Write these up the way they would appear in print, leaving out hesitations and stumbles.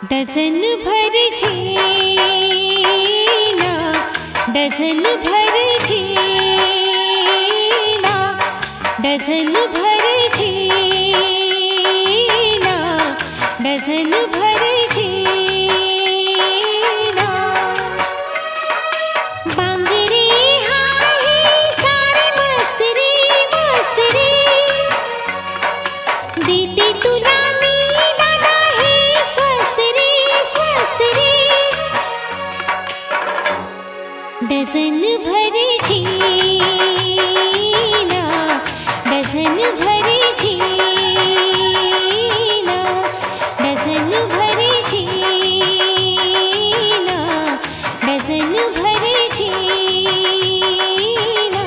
Dozen भर झीना, dozen भर झीना, dozen भर झीना, डझन भर झीना। बांगरे आहे सारे मस्त रे मस्त रे, देते तुला मी दादा हे स्वस्त रे स्वस्त रे। डझन भर झीना, डझन भर झीना, डझन भर झीना, डझन भर झीना।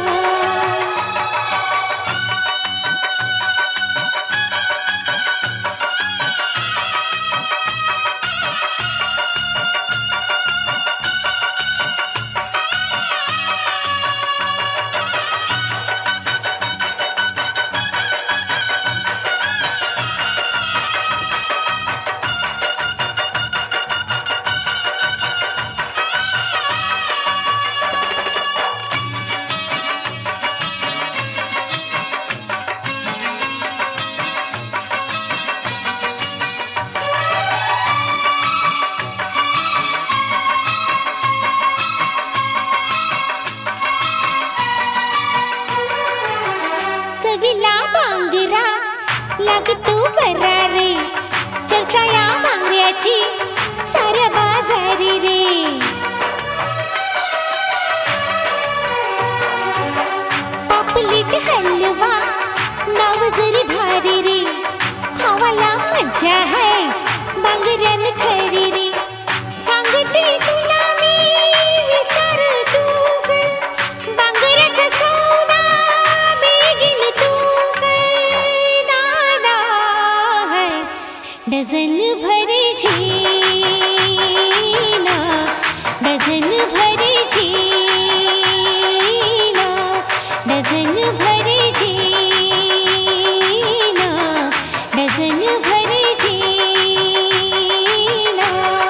चवीला बांगरा लागतो बरा रे, चर्चा या बांगऱ्याची साऱ्या बाजारी रे। पापलेट हलवा नाव जरी भारी रे, खावाला मज्जा है बांगऱ्यान खरी रे। सांगते तुला मी विचार तू कर, बांगऱ्याचा सौदा बेगीन तू कर दादा है। डझन भर झीना, डझन भर झीना, डझन भर झीना, डझन भर झीना।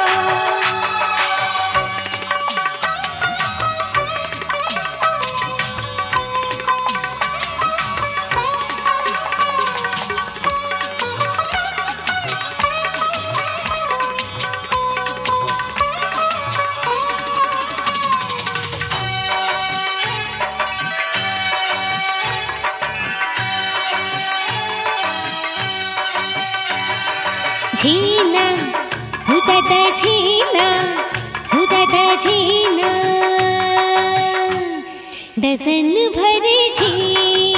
झीना हुदादा झीना, हुदादा झीना, डझन भर झीना।